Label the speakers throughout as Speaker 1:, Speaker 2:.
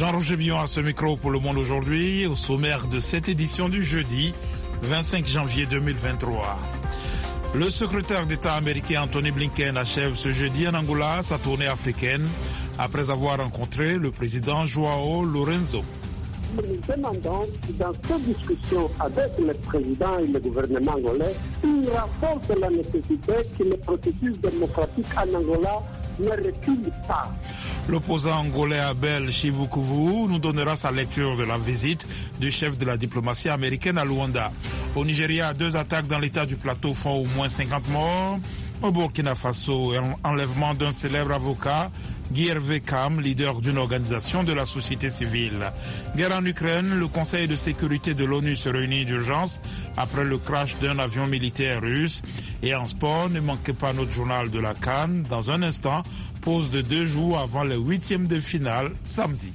Speaker 1: Jean-Roger Billon à ce micro pour Le Monde aujourd'hui, au sommaire de cette édition du jeudi 25 janvier 2023. Le secrétaire d'État américain Anthony Blinken achève ce jeudi en Angola sa tournée africaine après avoir rencontré le président João Lourenço.
Speaker 2: Nous demandons dans cette discussion avec le président et le gouvernement angolais une renforce de la nécessité que le processus démocratique en Angola ne recule pas.
Speaker 1: L'opposant angolais Abel Chivukuvu nous donnera sa lecture de la visite du chef de la diplomatie américaine à Luanda. Au Nigeria, 2 attaques dans l'état du plateau font au moins 50 morts. Au Burkina Faso, enlèvement d'un célèbre avocat, Guy Hervé Kam, leader d'une organisation de la société civile. Guerre en Ukraine, le Conseil de sécurité de l'ONU se réunit d'urgence après le crash d'un avion militaire russe. Et en sport, ne manquez pas notre journal de la CAN. Dans un instant, pause de 2 jours avant les 8e de finale, samedi.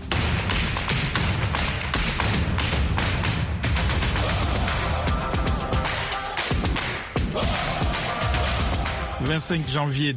Speaker 1: « 25 janvier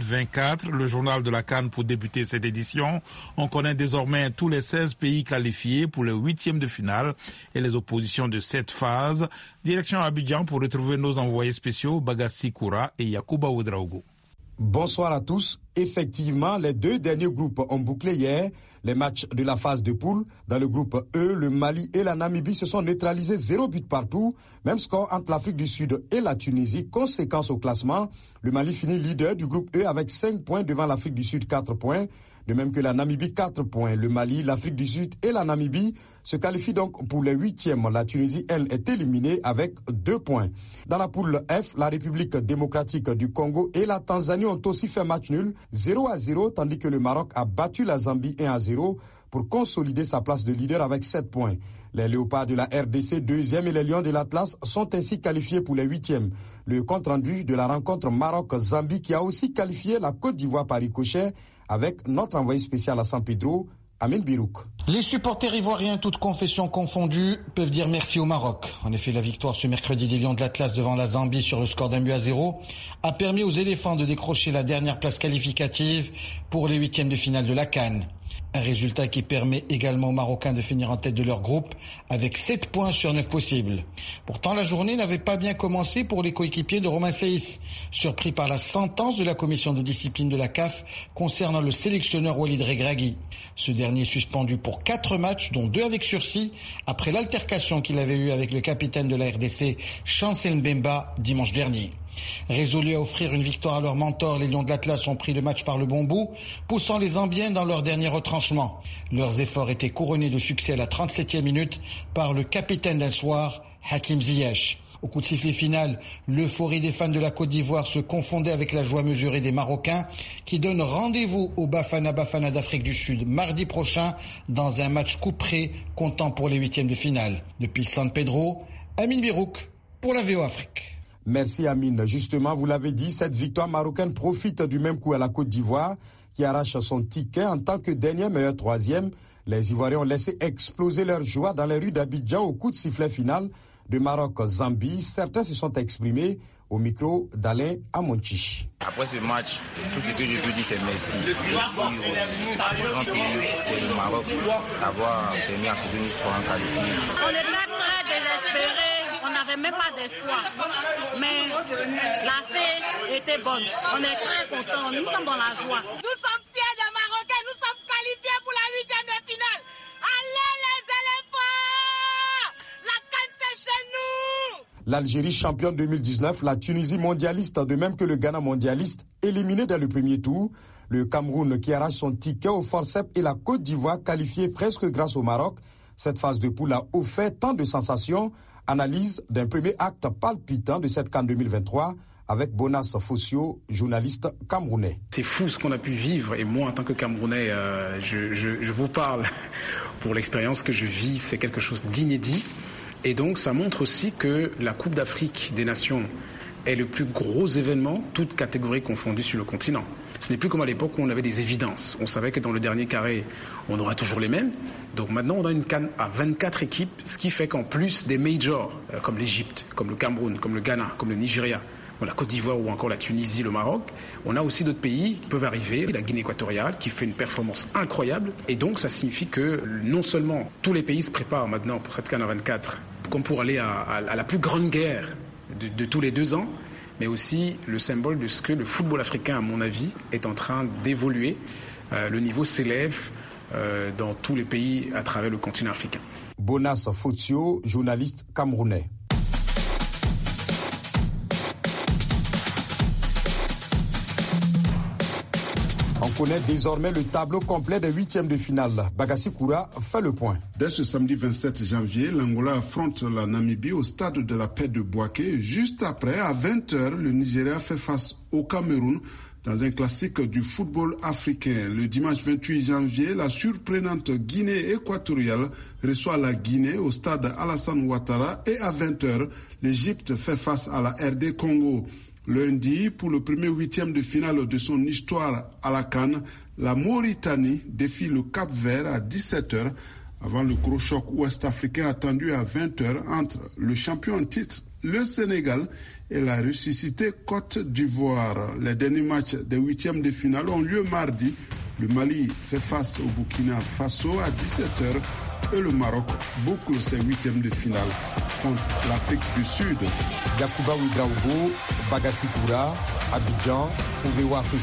Speaker 1: 2024, le journal de la CAN pour débuter cette édition. On connaît désormais tous les 16 pays qualifiés pour les 8e de finale et les oppositions de cette phase. Direction Abidjan pour retrouver nos envoyés spéciaux Bagassi Koura et Yacouba Ouedraogo.
Speaker 3: Bonsoir à tous. Effectivement, les 2 derniers groupes ont bouclé hier les matchs de la phase de poule. Dans le groupe E, le Mali et la Namibie se sont neutralisés 0 but partout. Même score entre l'Afrique du Sud et la Tunisie. Conséquence au classement, le Mali finit leader du groupe E avec 5 points devant l'Afrique du Sud 4 points. De même que la Namibie 4 points. Le Mali, l'Afrique du Sud et la Namibie se qualifient donc pour les 8e. La Tunisie, elle, est éliminée avec 2 points. Dans la poule F, la République démocratique du Congo et la Tanzanie ont aussi fait match nul 0-0, tandis que le Maroc a battu la Zambie 1-0 pour consolider sa place de leader avec 7 points. Les Léopards de la RDC 2e et les Lions de l'Atlas sont ainsi qualifiés pour les 8e. Le compte-rendu de la rencontre Maroc-Zambie qui a aussi qualifié la Côte d'Ivoire par ricochet avec notre envoyé spécial à San Pedro, Amin Birouk.
Speaker 4: Les supporters ivoiriens, toutes confessions confondues, peuvent dire merci au Maroc. En effet, la victoire ce mercredi des Lions de l'Atlas devant la Zambie sur le score d'1-0 a permis aux éléphants de décrocher la dernière place qualificative pour les 8e de finale de la CAN. Un résultat qui permet également aux Marocains de finir en tête de leur groupe avec 7 points sur 9 possibles. Pourtant, la journée n'avait pas bien commencé pour les coéquipiers de Romain Saïs, surpris par la sentence de la commission de discipline de la CAF concernant le sélectionneur Walid Regragui. Ce dernier suspendu pour 4 matchs, dont 2 avec sursis, après l'altercation qu'il avait eue avec le capitaine de la RDC, Chancel Mbemba, dimanche dernier. Résolus à offrir une victoire à leur mentor, les Lions de l'Atlas ont pris le match par le bon bout, poussant les Zambiens dans leur dernier retranchement. Leurs efforts étaient couronnés de succès à la 37e minute par le capitaine d'un soir, Hakim Ziyech. Au coup de sifflet final, l'euphorie des fans de la Côte d'Ivoire se confondait avec la joie mesurée des Marocains qui donnent rendez-vous au Bafana Bafana d'Afrique du Sud mardi prochain dans un match couperé comptant pour les 8e de finale. Depuis San Pedro, Amin Birouk pour la VO Afrique.
Speaker 3: Merci Amine. Justement, vous l'avez dit, cette victoire marocaine profite du même coup à la Côte d'Ivoire qui arrache son ticket en tant que dernier meilleur 3e. Les Ivoiriens ont laissé exploser leur joie dans les rues d'Abidjan au coup de sifflet final de Maroc-Zambie. Certains se sont exprimés au micro d'Alain Amonchi.
Speaker 5: Après ce match, tout ce que je peux dire, c'est merci. Merci à ce grand pays qui est le Maroc d'avoir permis à ce que nous soyons qualifiés.
Speaker 6: On était très désespérés. On n'avait même pas d'espoir. Mais la fête était bonne. On est très contents. Nous sommes dans la joie.
Speaker 7: Nous sommes fiers des Marocains. Nous sommes qualifiés pour la 8e de finale. Allez les éléphants! La CAN, c'est chez nous!
Speaker 3: L'Algérie championne 2019, la Tunisie mondialiste, de même que le Ghana mondialiste, éliminé dès le premier tour. Le Cameroun qui arrache son ticket au forceps et la Côte d'Ivoire qualifiée presque grâce au Maroc. Cette phase de poule a offert tant de sensations. Analyse d'un premier acte palpitant de cette CAN 2023 avec Bonas Fossio, journaliste camerounais.
Speaker 8: C'est fou ce qu'on a pu vivre et moi en tant que Camerounais, je vous parle pour l'expérience que je vis, c'est quelque chose d'inédit. Et donc ça montre aussi que la Coupe d'Afrique des Nations est le plus gros événement, toutes catégories confondues sur le continent. Ce n'est plus comme à l'époque où on avait des évidences. On savait que dans le dernier carré, on aura toujours les mêmes. Donc maintenant, on a une CAN à 24 équipes, ce qui fait qu'en plus des majors, comme l'Égypte, comme le Cameroun, comme le Ghana, comme le Nigeria, la Côte d'Ivoire ou encore la Tunisie, le Maroc. On a aussi d'autres pays qui peuvent arriver, la Guinée équatoriale qui fait une performance incroyable. Et donc ça signifie que non seulement tous les pays se préparent maintenant pour cette CAN 24 comme pour aller à la plus grande guerre de tous les 2 ans, mais aussi le symbole de ce que le football africain, à mon avis, est en train d'évoluer. Le niveau s'élève dans tous les pays à travers le continent africain.
Speaker 3: Bonas Fotio, journaliste camerounais. On connaît désormais le tableau complet des 8e de finale. Bagassi Koura fait le point.
Speaker 9: Dès ce samedi 27 janvier, l'Angola affronte la Namibie au stade de la paix de Bouaké. Juste après, à 20h, le Nigeria fait face au Cameroun dans un classique du football africain. Le dimanche 28 janvier, la surprenante Guinée équatoriale reçoit la Guinée au stade Alassane Ouattara et à 20h, l'Égypte fait face à la RD Congo. Lundi, pour le premier 8e de finale de son histoire à la CAN, la Mauritanie défie le Cap-Vert à 17h avant le gros choc ouest-africain attendu à 20h entre le champion en titre, le Sénégal, et la ressuscitée Côte d'Ivoire. Les derniers matchs des 8e de finale ont lieu mardi. Le Mali fait face au Burkina Faso à 17h et le Maroc boucle ses 8e de finale contre l'Afrique du Sud.
Speaker 3: Yacouba Ouidraogo, Bagassi Koura, Abidjan, VOA Afrique.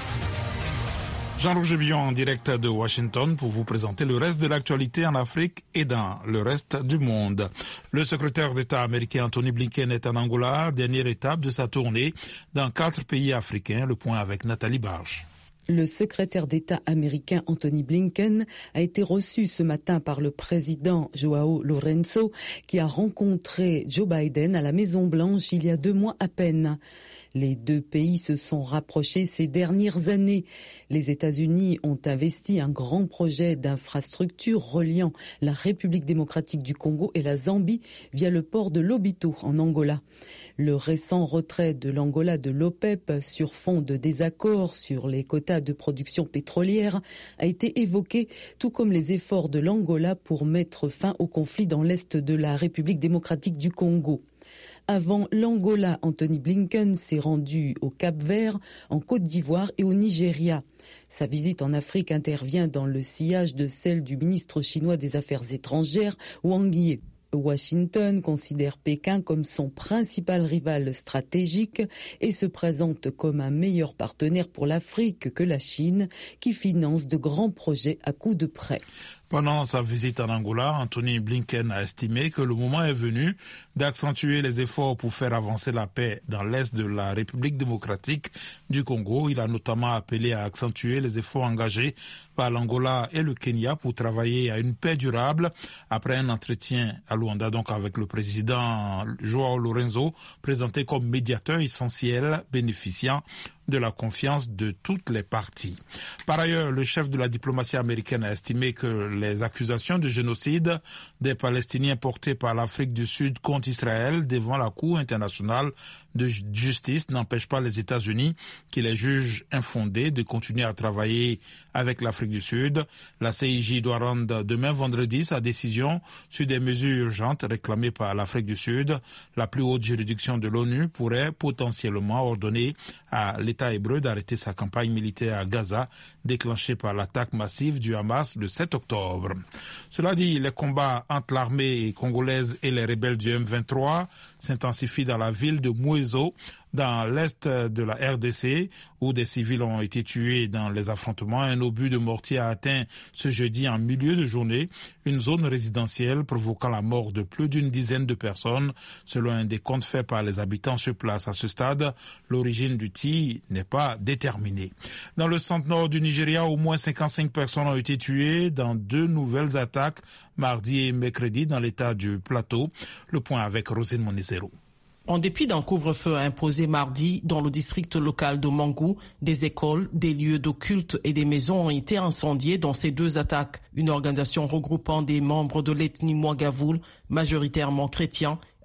Speaker 1: Jean-Roger Billon en direct de Washington pour vous présenter le reste de l'actualité en Afrique et dans le reste du monde. Le secrétaire d'État américain Anthony Blinken est en Angola, dernière étape de sa tournée dans 4 pays africains. Le point avec Nathalie Barge.
Speaker 10: Le secrétaire d'État américain Anthony Blinken a été reçu ce matin par le président João Lourenço qui a rencontré Joe Biden à la Maison-Blanche il y a 2 mois à peine. Les 2 pays se sont rapprochés ces dernières années. Les États-Unis ont investi un grand projet d'infrastructure reliant la République démocratique du Congo et la Zambie via le port de Lobito en Angola. Le récent retrait de l'Angola de l'OPEP sur fond de désaccords sur les quotas de production pétrolière a été évoqué, tout comme les efforts de l'Angola pour mettre fin au conflit dans l'est de la République démocratique du Congo. Avant l'Angola, Anthony Blinken s'est rendu au Cap-Vert, en Côte d'Ivoire et au Nigeria. Sa visite en Afrique intervient dans le sillage de celle du ministre chinois des Affaires étrangères, Wang Yi. Washington considère Pékin comme son principal rival stratégique et se présente comme un meilleur partenaire pour l'Afrique que la Chine, qui finance de grands projets à coups de prêts.
Speaker 1: Pendant sa visite en Angola, Anthony Blinken a estimé que le moment est venu d'accentuer les efforts pour faire avancer la paix dans l'est de la République démocratique du Congo. Il a notamment appelé à accentuer les efforts engagés par l'Angola et le Kenya pour travailler à une paix durable après un entretien à Luanda donc avec le président João Lourenço, présenté comme médiateur essentiel bénéficiant de la confiance de toutes les parties. Par ailleurs, le chef de la diplomatie américaine a estimé que les accusations de génocide des Palestiniens portées par l'Afrique du Sud contre Israël devant la Cour internationale de justice n'empêchent pas les États-Unis, qui les jugent infondées, de continuer à travailler avec l'Afrique du Sud. La CIJ doit rendre demain vendredi sa décision sur des mesures urgentes réclamées par l'Afrique du Sud. La plus haute juridiction de l'ONU pourrait potentiellement ordonner à l'État hébreu d'arrêter sa campagne militaire à Gaza, déclenchée par l'attaque massive du Hamas le 7 octobre. Cela dit, les combats entre l'armée congolaise et les rebelles du M23 s'intensifient dans la ville de Mweso, dans l'est de la RDC, où des civils ont été tués dans les affrontements. Un obus de mortier a atteint ce jeudi en milieu de journée une zone résidentielle, provoquant la mort de plus d'une dizaine de personnes, selon un décompte fait par les habitants sur place. À ce stade, l'origine du tir n'est pas déterminée. Dans le centre-nord du Nigeria, au moins 55 personnes ont été tuées dans 2 nouvelles attaques mardi et mercredi dans l'état du Plateau. Le point avec Rosine Monizero.
Speaker 11: En dépit d'un couvre-feu imposé mardi dans le district local de Mangou, des écoles, des lieux de culte et des maisons ont été incendiés dans ces 2 attaques. Une organisation regroupant des membres de l'ethnie Ouagavoul, majoritairement chrétiens,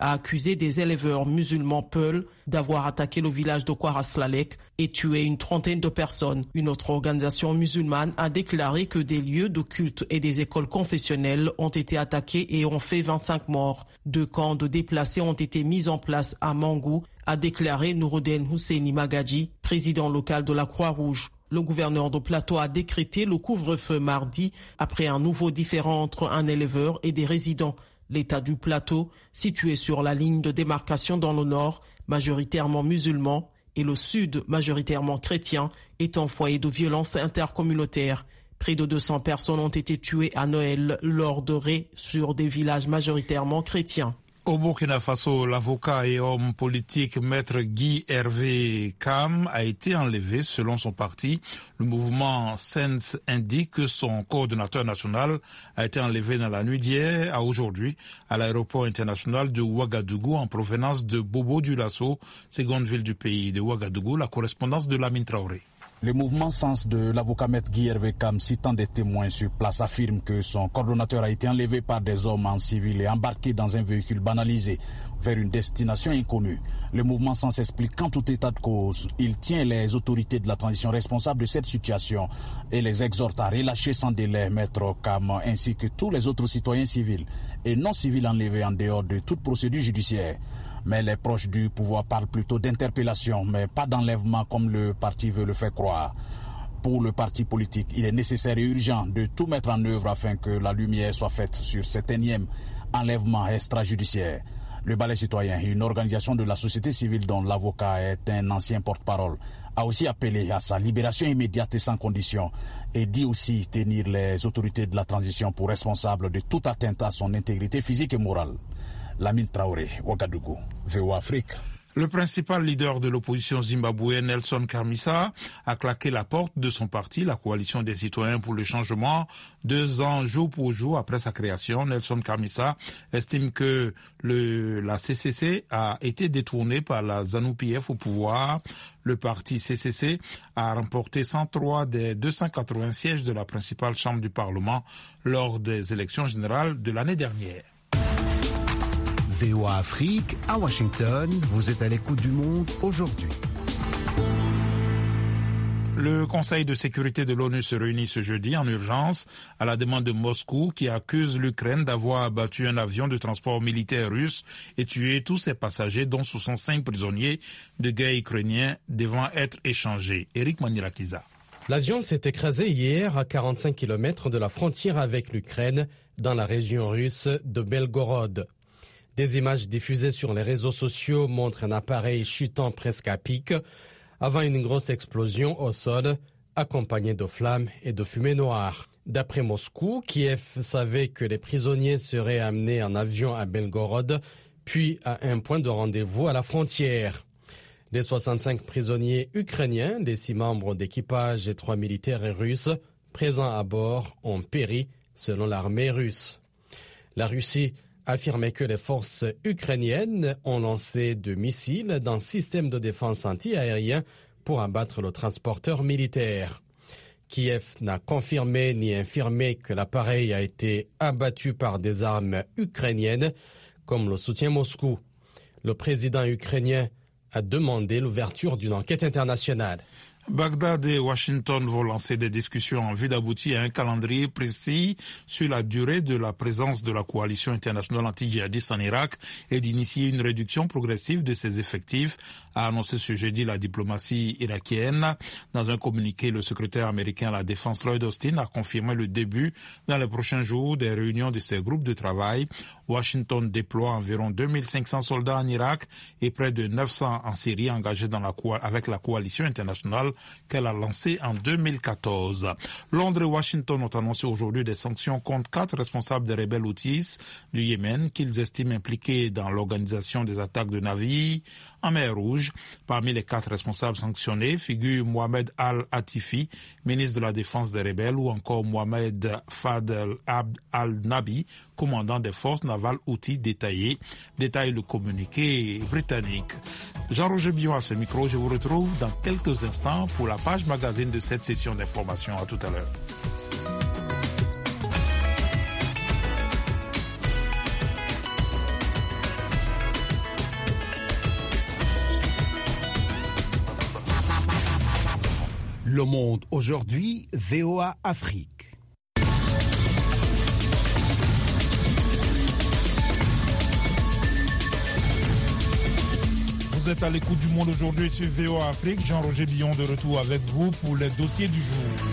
Speaker 11: a accusé des éleveurs musulmans Peul d'avoir attaqué le village de Kwaraslalek et tué une trentaine de personnes. Une autre organisation musulmane a déclaré que des lieux de culte et des écoles confessionnelles ont été attaqués et ont fait 25 morts. 2 camps de déplacés ont été mis en place à Mangou, a déclaré Nouroudine Husseini Magadji, président local de la Croix-Rouge. Le gouverneur de Plateau a décrété le couvre-feu mardi après un nouveau différend entre un éleveur et des résidents. L'État du Plateau, situé sur la ligne de démarcation dans le nord, majoritairement musulman, et le sud, majoritairement chrétien, est un foyer de violence intercommunautaire. Près de 200 personnes ont été tuées à Noël lors de raids sur des villages majoritairement chrétiens.
Speaker 1: Au Burkina Faso, l'avocat et homme politique Maître Guy Hervé Kam a été enlevé selon son parti. Le mouvement SENS indique que son coordonnateur national a été enlevé dans la nuit d'hier à aujourd'hui à l'aéroport international de Ouagadougou en provenance de Bobo Dioulasso, seconde ville du pays de Ouagadougou. La correspondance de Lamine Traoré.
Speaker 12: Le mouvement Sens de l'avocat Maître Guy Hervé Kam, citant des témoins sur place, affirme que son coordonnateur a été enlevé par des hommes en civil et embarqué dans un véhicule banalisé vers une destination inconnue. Le mouvement Sens explique qu'en tout état de cause, il tient les autorités de la transition responsables de cette situation et les exhorte à relâcher sans délai Maître Kam ainsi que tous les autres citoyens civils et non civils enlevés en dehors de toute procédure judiciaire. Mais les proches du pouvoir parlent plutôt d'interpellation, mais pas d'enlèvement comme le parti veut le faire croire. Pour le parti politique, il est nécessaire et urgent de tout mettre en œuvre afin que la lumière soit faite sur cet énième enlèvement extrajudiciaire. Le Balai citoyen, une organisation de la société civile dont l'avocat est un ancien porte-parole, a aussi appelé à sa libération immédiate et sans condition et dit aussi tenir les autorités de la transition pour responsables de toute atteinte à son intégrité physique et morale. Lamine Traoré, Ouagadougou, VOA Afrique.
Speaker 1: Le principal leader de l'opposition zimbabwéenne, Nelson Chamisa, a claqué la porte de son parti, la Coalition des citoyens pour le changement, 2 ans jour pour jour après sa création. Nelson Chamisa estime que la CCC a été détournée par la ZANU-PF au pouvoir. Le parti CCC a remporté 103 des 280 sièges de la principale chambre du Parlement lors des élections générales de l'année dernière.
Speaker 13: VOA Afrique, à Washington, vous êtes à l'écoute du monde aujourd'hui.
Speaker 1: Le Conseil de sécurité de l'ONU se réunit ce jeudi en urgence à la demande de Moscou qui accuse l'Ukraine d'avoir abattu un avion de transport militaire russe et tué tous ses passagers dont 65 prisonniers de guerre ukrainiens devant être échangés. Eric Manirakiza.
Speaker 14: L'avion s'est écrasé hier à 45 km de la frontière avec l'Ukraine dans la région russe de Belgorod. Des images diffusées sur les réseaux sociaux montrent un appareil chutant presque à pic avant une grosse explosion au sol, accompagnée de flammes et de fumée noire. D'après Moscou, Kiev savait que les prisonniers seraient amenés en avion à Belgorod, puis à un point de rendez-vous à la frontière. Les 65 prisonniers ukrainiens, les 6 membres d'équipage et 3 militaires russes présents à bord ont péri, selon l'armée russe. La Russie affirmait que les forces ukrainiennes ont lancé 2 missiles d'un système de défense anti-aérien pour abattre le transporteur militaire. Kiev n'a confirmé ni infirmé que l'appareil a été abattu par des armes ukrainiennes, comme le soutient Moscou. Le président ukrainien a demandé l'ouverture d'une enquête internationale.
Speaker 1: Bagdad et Washington vont lancer des discussions en vue d'aboutir à un calendrier précis sur la durée de la présence de la coalition internationale anti-djihadiste en Irak et d'initier une réduction progressive de ses effectifs, a annoncé ce jeudi la diplomatie irakienne. Dans un communiqué, le secrétaire américain à la Défense Lloyd Austin a confirmé le début dans les prochains jours des réunions de ces groupes de travail. Washington déploie environ 2500 soldats en Irak et près de 900 en Syrie engagés avec la coalition internationale qu'elle a lancée en 2014. Londres et Washington ont annoncé aujourd'hui des sanctions contre 4 responsables des rebelles houthis du Yémen qu'ils estiment impliqués dans l'organisation des attaques de navires en mer Rouge. Parmi les 4 responsables sanctionnés figurent Mohamed Al-Atifi, ministre de la Défense des rebelles, ou encore Mohamed Fadel Abd al-Nabi, commandant des forces navales houthis détaille le communiqué britannique. Jean-Roger Bion à ce micro, je vous retrouve dans quelques instants pour la page magazine de cette session d'information. À tout à l'heure.
Speaker 13: Le Monde aujourd'hui, VOA Afrique.
Speaker 1: Vous êtes à l'écoute du Monde aujourd'hui sur VOA Afrique. Jean-Roger Billon de retour avec vous pour les dossiers du jour.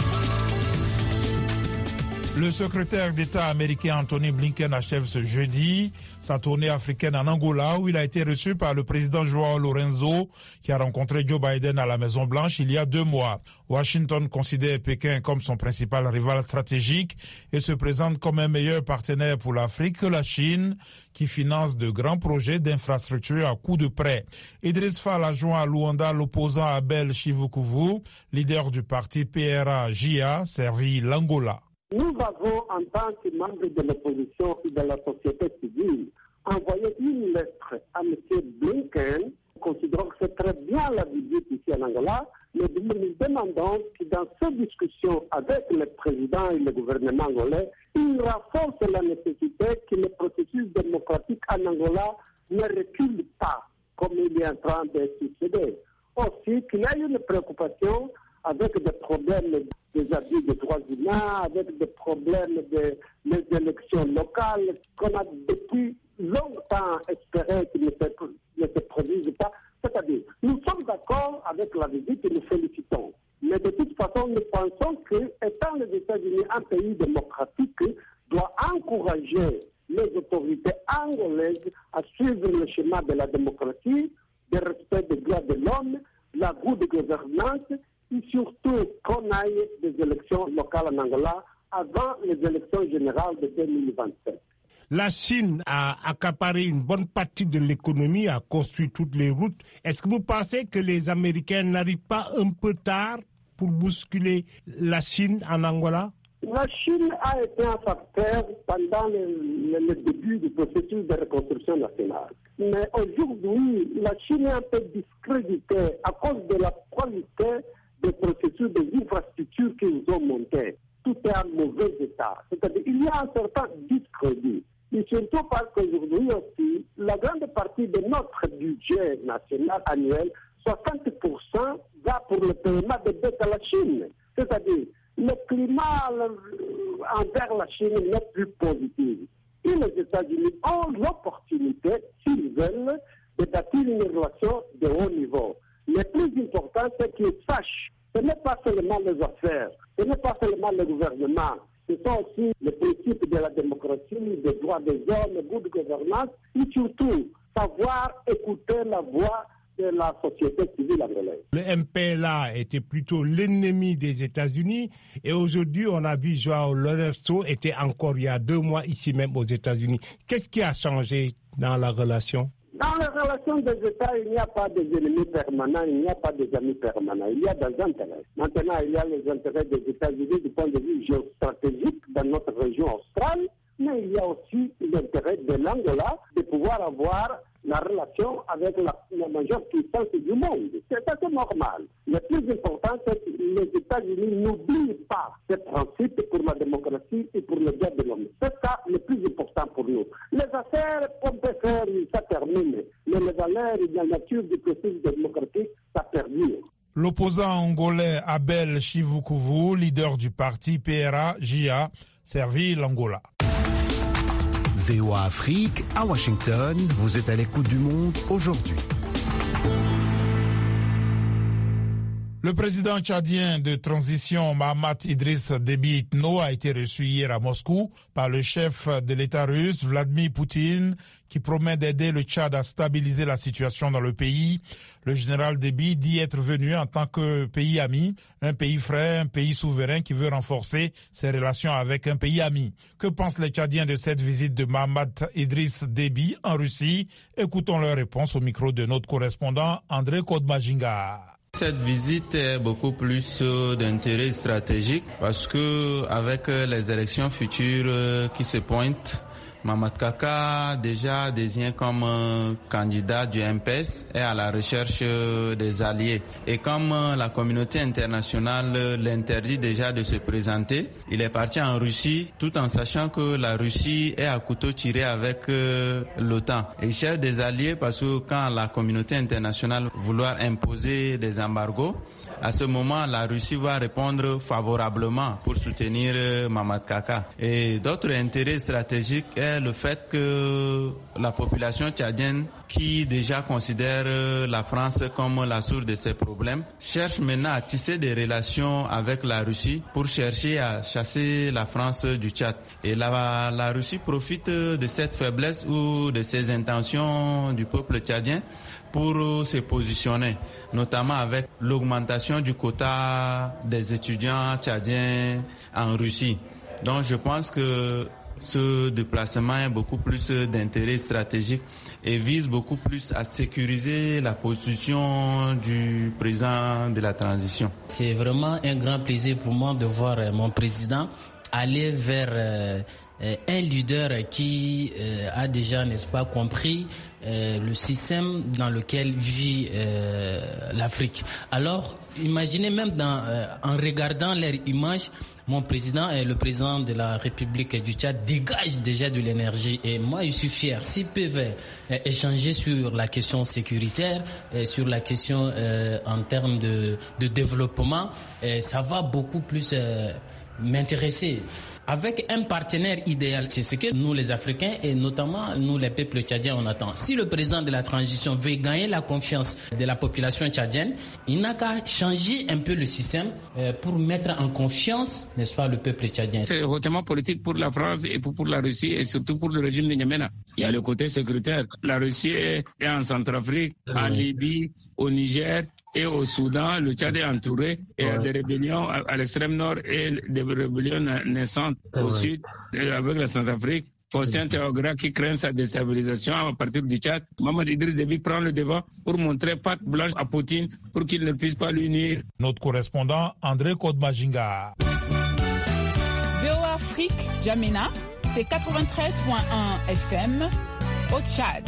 Speaker 1: Le secrétaire d'État américain Anthony Blinken achève ce jeudi sa tournée africaine en Angola où il a été reçu par le président João Lourenço qui a rencontré Joe Biden à la Maison-Blanche il y a 2 mois. Washington considère Pékin comme son principal rival stratégique et se présente comme un meilleur partenaire pour l'Afrique que la Chine qui finance de grands projets d'infrastructures à coût de prêt. Idriss Fall a joint à Luanda l'opposant Abel Chivukuvu, leader du parti PRA-JA, servi l'Angola.
Speaker 2: Nous avons, en tant que membres de l'opposition et de la société civile, envoyé une lettre à M. Blinken, considérant que c'est très bien la visite ici en Angola, mais nous demandons que dans ces discussions avec le président et le gouvernement angolais, il renforce la nécessité que le processus démocratique en Angola ne recule pas, comme il est en train de succéder. Aussi, qu'il y a une préoccupation avec des problèmes des abus des droits humains, avec des problèmes des élections locales, qu'on a depuis longtemps espéré qu'ils ne se produisent pas. C'est-à-dire, nous sommes d'accord avec la visite et nous félicitons. Mais de toute façon, nous pensons que, étant les États-Unis un pays démocratique, doit encourager les autorités angolaises à suivre le chemin de la démocratie, du respect des droits de l'homme, la good gouvernance, et surtout qu'on aille des élections locales en Angola avant les élections générales de 2027.
Speaker 15: La Chine a accaparé une bonne partie de l'économie, a construit toutes les routes. Est-ce que vous pensez que les Américains n'arrivent pas un peu tard pour bousculer la Chine en Angola?
Speaker 2: La Chine a été un facteur pendant le début du processus de reconstruction nationale. Mais aujourd'hui, la Chine est un peu discréditée à cause de la qualité des processus des infrastructures qu'ils ont montées. Tout est en mauvais état. C'est-à-dire qu'il y a un certain discrédit. Et surtout parce qu'aujourd'hui aussi, la grande partie de notre budget national annuel, 60% va pour le paiement de dettes à la Chine. C'est-à-dire, le climat envers la Chine n'est plus positif. Et les États-Unis ont l'opportunité, s'ils veulent, de bâtir une relation de haut niveau. Le plus important, c'est qu'ils sachent que ce n'est pas seulement les affaires, ce n'est pas seulement le gouvernement, ce sont aussi les principes de la démocratie, des droits des hommes, de good gouvernance, et surtout savoir écouter la voix de la société civile angolaise.
Speaker 15: Le MPLA était plutôt l'ennemi des États-Unis et aujourd'hui on a vu João Lourenço était encore il y a 2 mois ici même aux États-Unis. Qu'est-ce qui a changé dans la relation?
Speaker 2: Dans les relations des États, il n'y a pas des ennemis permanents, il n'y a pas des amis permanents, il y a des intérêts. Maintenant, il y a les intérêts des États-Unis du point de vue géostratégique dans notre région australe, mais il y a aussi l'intérêt de l'Angola de pouvoir avoir la relation avec la majeure puissance du monde. C'est assez normal. Le plus important, c'est que les États-Unis n'oublient pas ces principes pour la démocratie et pour le droit de l'homme. C'est ça le plus important pour nous. Les affaires, on peut faire, ça termine. Mais les valeurs et la nature du processus démocratique, ça perdure.
Speaker 1: L'opposant angolais Abel Chivukuvu, leader du parti PRA-JA, servit l'Angola.
Speaker 13: VOA Afrique, à Washington, vous êtes à l'écoute du Monde aujourd'hui.
Speaker 1: Le président tchadien de transition Mahamat Idriss Déby Itno a été reçu hier à Moscou par le chef de l'État russe Vladimir Poutine qui promet d'aider le Tchad à stabiliser la situation dans le pays. Le général Déby dit être venu en tant que pays ami, un pays frère, un pays souverain qui veut renforcer ses relations avec un pays ami. Que pensent les Tchadiens de cette visite de Mahamat Idriss Déby en Russie? Écoutons leur réponse au micro de notre correspondant André Kodmajinga.
Speaker 16: Cette visite est beaucoup plus d'intérêt stratégique parce que avec les élections futures qui se pointent, Mamad Kaka, déjà désigné comme candidat du MPS, est à la recherche des alliés. Et comme la communauté internationale l'interdit déjà de se présenter, il est parti en Russie tout en sachant que la Russie est à couteau tiré avec l'OTAN. Et il cherche des alliés parce que quand la communauté internationale vouloir imposer des embargos, à ce moment, la Russie va répondre favorablement pour soutenir Mamad Kaka. Et d'autres intérêts stratégiques est le fait que la population tchadienne, qui déjà considère la France comme la source de ses problèmes, cherche maintenant à tisser des relations avec la Russie pour chercher à chasser la France du Tchad. Et la Russie profite de cette faiblesse ou de ces intentions du peuple tchadien pour se positionner, notamment avec l'augmentation du quota des étudiants tchadiens en Russie. Donc je pense que ce déplacement a beaucoup plus d'intérêt stratégique et vise beaucoup plus à sécuriser la position du président de la transition.
Speaker 17: C'est vraiment un grand plaisir pour moi de voir mon président aller vers un leader qui a déjà, n'est-ce pas, compris le système dans lequel vit l'Afrique. Alors, imaginez même en regardant leur image, mon président et le président de la République du Tchad dégagent déjà de l'énergie. Et moi, je suis fier. S'ils peuvent échanger sur la question sécuritaire, sur la question en termes de développement, ça va beaucoup plus m'intéresser. Avec un partenaire idéal, c'est ce que nous les Africains et notamment nous les peuples tchadiens on attend. Si le président de la transition veut gagner la confiance de la population tchadienne, il n'a qu'à changer un peu le système pour mettre en confiance, n'est-ce pas, le peuple tchadien.
Speaker 18: C'est hautement politique pour la France et pour la Russie et surtout pour le régime de N'Djamena. Il y a le côté sécuritaire. La Russie est en Centrafrique, en Libye, au Niger et au Soudan. Le Tchad est entouré et il y a des rébellions à l'extrême nord et des rébellions naissantes au sud avec la Centrafrique. Faustin Théogra qui craint sa déstabilisation à partir du Tchad. Mamad Idriss Déby prend le devant pour montrer patte blanche à Poutine pour qu'il ne puisse pas l'unir.
Speaker 1: Notre correspondant André Kodmajinga.
Speaker 19: VOA Afrique, N'Djamena, c'est 93.1 FM au Tchad.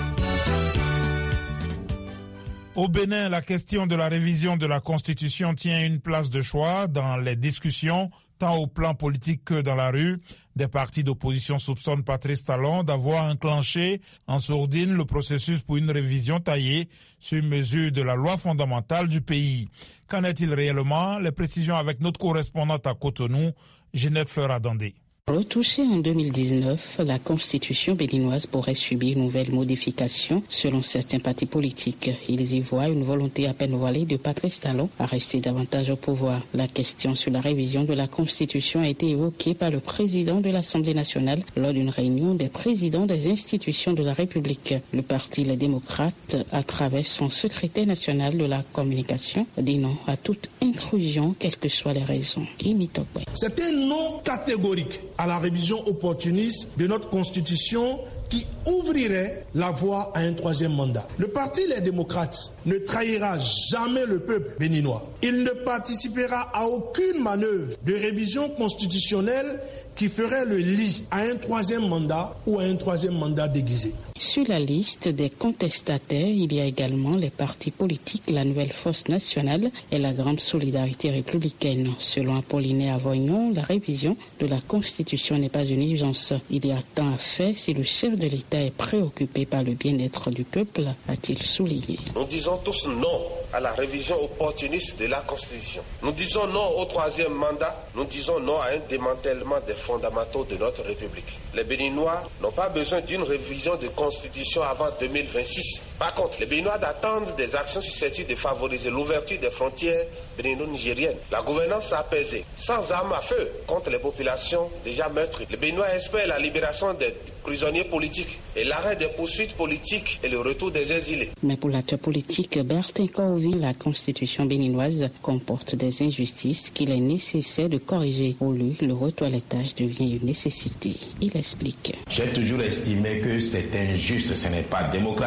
Speaker 1: Au Bénin, la question de la révision de la Constitution tient une place de choix dans les discussions, tant au plan politique que dans la rue. Des partis d'opposition soupçonnent Patrice Talon d'avoir enclenché en sourdine le processus pour une révision taillée sur mesure de la loi fondamentale du pays. Qu'en est-il réellement? Les précisions avec notre correspondante à Cotonou, Ginette Fleur-Adandé.
Speaker 20: Retouchée en 2019, la constitution béninoise pourrait subir une nouvelle modification selon certains partis politiques. Ils y voient une volonté à peine voilée de Patrice Talon à rester davantage au pouvoir. La question sur la révision de la constitution a été évoquée par le président de l'Assemblée nationale lors d'une réunion des présidents des institutions de la République. Le parti Les Démocrates, à travers son secrétaire national de la communication, dit non à toute intrusion, quelles que soient les raisons.
Speaker 21: C'est un non catégorique à la révision opportuniste de notre Constitution qui ouvrirait la voie à un troisième mandat. Le parti Les Démocrates ne trahira jamais le peuple béninois. Il ne participera à aucune manœuvre de révision constitutionnelle qui ferait le lit à un troisième mandat ou à un troisième mandat déguisé.
Speaker 20: Sur la liste des contestataires, il y a également les partis politiques, la Nouvelle Force Nationale et la Grande Solidarité Républicaine. Selon Apollinaire Avoignon, la révision de la Constitution n'est pas une urgence. Il y a tant à faire si le chef de l'État est préoccupé par le bien-être du peuple, a-t-il souligné.
Speaker 22: Nous disons tous non à la révision opportuniste de la Constitution. Nous disons non au troisième mandat. Nous disons non à un démantèlement des fondamentaux de notre République. Les Béninois n'ont pas besoin d'une révision de Constitution avant 2026. Par contre, les Béninois attendent des actions susceptibles de favoriser l'ouverture des frontières bénino-nigériennes, la gouvernance apaisée, sans armes à feu contre les populations déjà meurtries. Les Béninois espèrent la libération des prisonniers politiques et l'arrêt des poursuites politiques et le retour des exilés.
Speaker 20: Mais pour l'acteur politique Bertin Corvi, la constitution béninoise comporte des injustices qu'il est nécessaire de corriger. Pour lui, le retoilettage devient une nécessité. Il explique.
Speaker 23: J'ai toujours estimé que c'est injuste, ce n'est pas démocratique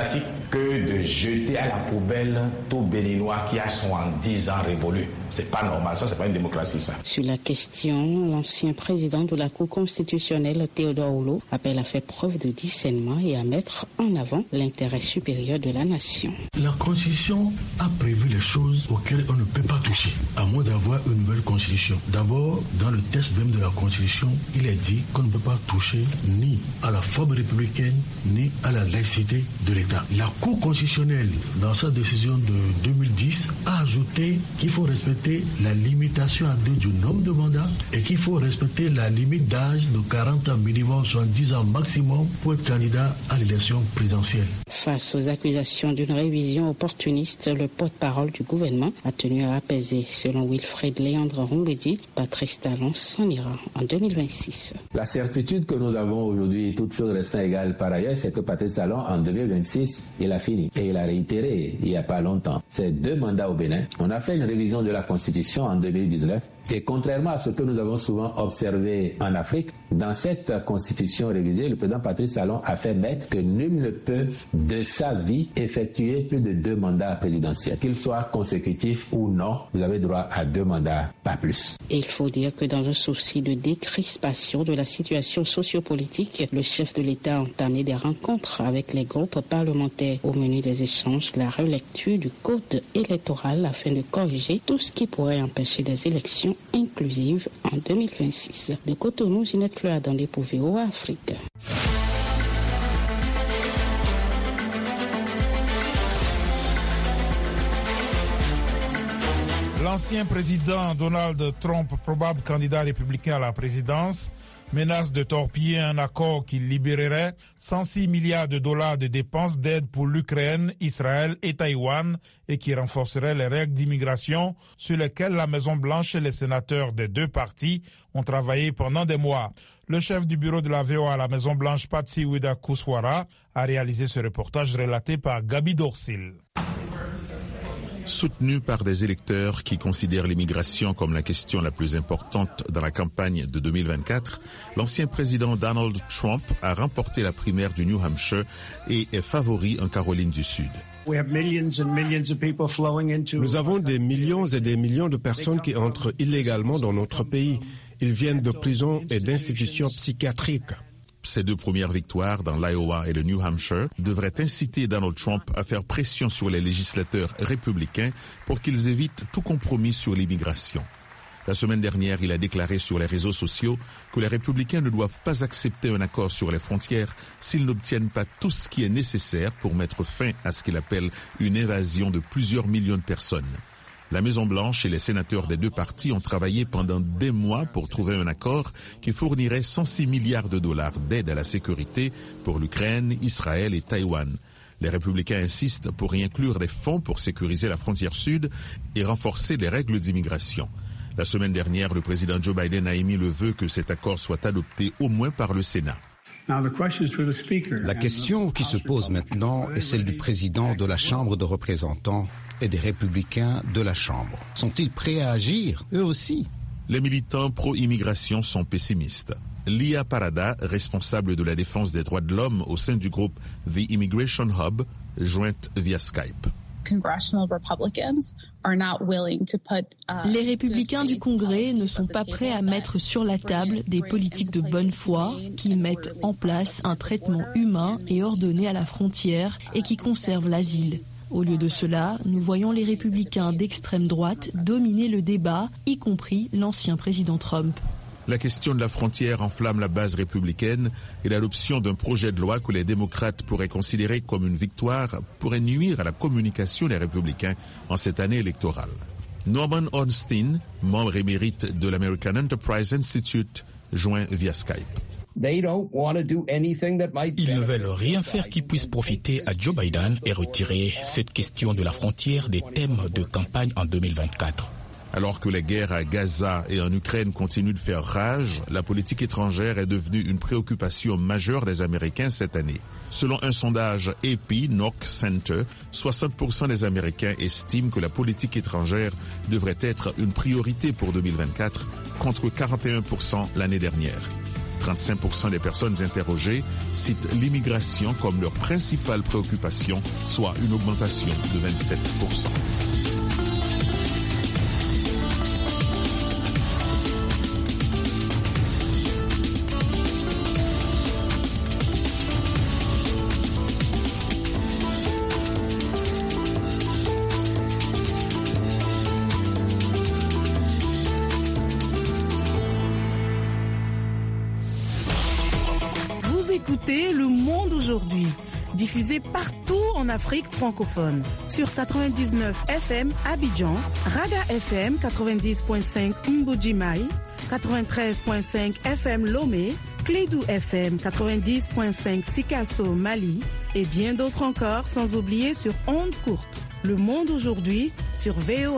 Speaker 4: que de jeter à la poubelle tout Béninois qui a 70 ans révolu. C'est pas normal, ça c'est pas une démocratie ça.
Speaker 20: Sur la question, l'ancien président de la Cour constitutionnelle Théodore Oulou appelle à faire preuve de discernement et à mettre en avant l'intérêt supérieur de la nation.
Speaker 5: La Constitution a prévu les choses auxquelles on ne peut pas toucher, à moins d'avoir une nouvelle Constitution. D'abord, dans le texte même de la Constitution, il est dit qu'on ne peut pas toucher ni à la forme républicaine, ni à la laïcité de l'État. La Cour constitutionnelle, dans sa décision de 2010, a ajouté qu'il faut respecter la limitation à 2 du nombre de mandats et qu'il faut respecter la limite d'âge de 40 ans minimum, 70 ans maximum pour être candidat à l'élection présidentielle.
Speaker 20: Face aux accusations d'une révision opportuniste, le porte-parole du gouvernement a tenu à apaiser. Selon Wilfred Léandre Rongledi, Patrice Talon s'en ira en 2026.
Speaker 23: La certitude que nous avons aujourd'hui, toutes choses restant égales par ailleurs, c'est que Patrice Talon, en 2026, il a fini. Et il a réitéré il n'y a pas longtemps. C'est 2 mandats au Bénin. On a fait une révision de la Constitution en 2019. Et contrairement à ce que nous avons souvent observé en Afrique, dans cette constitution révisée, le président Patrice Talon a fait mettre que nul ne peut de sa vie effectuer plus de 2 mandats présidentiels. Qu'ils soient consécutifs ou non, vous avez droit à 2 mandats, pas plus.
Speaker 20: Et il faut dire que dans un souci de décrispation de la situation sociopolitique, le chef de l'État a entamé des rencontres avec les groupes parlementaires. Au menu des échanges, la relecture du code électoral afin de corriger tout ce qui pourrait empêcher des élections inclusive en 2026. De Cotonou, Ginette Cloadandé pour VOA Afrique.
Speaker 1: L'ancien président Donald Trump, probable candidat républicain à la présidence, menace de torpiller un accord qui libérerait 106 milliards de dollars de dépenses d'aide pour l'Ukraine, Israël et Taïwan et qui renforcerait les règles d'immigration sur lesquelles la Maison-Blanche et les sénateurs des 2 partis ont travaillé pendant des mois. Le chef du bureau de la VOA à la Maison-Blanche, Patsy Widakuswara, a réalisé ce reportage relaté par Gabi Dorsil.
Speaker 24: Soutenu par des électeurs qui considèrent l'immigration comme la question la plus importante dans la campagne de 2024, l'ancien président Donald Trump a remporté la primaire du New Hampshire et est favori en Caroline du Sud.
Speaker 25: Nous avons des millions et des millions de personnes qui entrent illégalement dans notre pays. Ils viennent de prisons et d'institutions psychiatriques.
Speaker 24: Ces 2 premières victoires dans l'Iowa et le New Hampshire devraient inciter Donald Trump à faire pression sur les législateurs républicains pour qu'ils évitent tout compromis sur l'immigration. La semaine dernière, il a déclaré sur les réseaux sociaux que les républicains ne doivent pas accepter un accord sur les frontières s'ils n'obtiennent pas tout ce qui est nécessaire pour mettre fin à ce qu'il appelle une évasion de plusieurs millions de personnes. La Maison-Blanche et les sénateurs des 2 partis ont travaillé pendant des mois pour trouver un accord qui fournirait 106 milliards de dollars d'aide à la sécurité pour l'Ukraine, Israël et Taïwan. Les républicains insistent pour y inclure des fonds pour sécuriser la frontière sud et renforcer les règles d'immigration. La semaine dernière, le président Joe Biden a émis le vœu que cet accord soit adopté au moins par le Sénat.
Speaker 13: La question qui se pose maintenant est celle du président de la Chambre de représentants et des républicains de la Chambre. Sont-ils prêts à agir, eux aussi?
Speaker 24: Les militants pro-immigration sont pessimistes. Lia Parada, responsable de la défense des droits de l'homme au sein du groupe The Immigration Hub, jointe via Skype.
Speaker 26: Les républicains du Congrès ne sont pas prêts à mettre sur la table des politiques de bonne foi qui mettent en place un traitement humain et ordonné à la frontière et qui conservent l'asile. Au lieu de cela, nous voyons les républicains d'extrême droite dominer le débat, y compris l'ancien président Trump.
Speaker 24: La question de la frontière enflamme la base républicaine et l'adoption d'un projet de loi que les démocrates pourraient considérer comme une victoire pourrait nuire à la communication des républicains en cette année électorale. Norman Ornstein, membre émérite de l'American Enterprise Institute, joint via Skype.
Speaker 27: Ils ne veulent rien faire qui puisse profiter à Joe Biden et retirer cette question de la frontière des thèmes de campagne en 2024.
Speaker 24: Alors que les guerres à Gaza et en Ukraine continuent de faire rage, la politique étrangère est devenue une préoccupation majeure des Américains cette année. Selon un sondage AP Knock Center, 60% des Américains estiment que la politique étrangère devrait être une priorité pour 2024, contre 41% l'année dernière. 35% des personnes interrogées citent l'immigration comme leur principale préoccupation, soit une augmentation de 27%.
Speaker 3: Écoutez Le Monde aujourd'hui, diffusé partout en Afrique francophone, sur 99 FM Abidjan, Raga FM 90.5 Mbujimai, 93.5 FM Lomé, Clédou FM 90.5 Sikasso Mali et bien d'autres encore, sans oublier sur ondes courtes. Le Monde aujourd'hui sur VOA.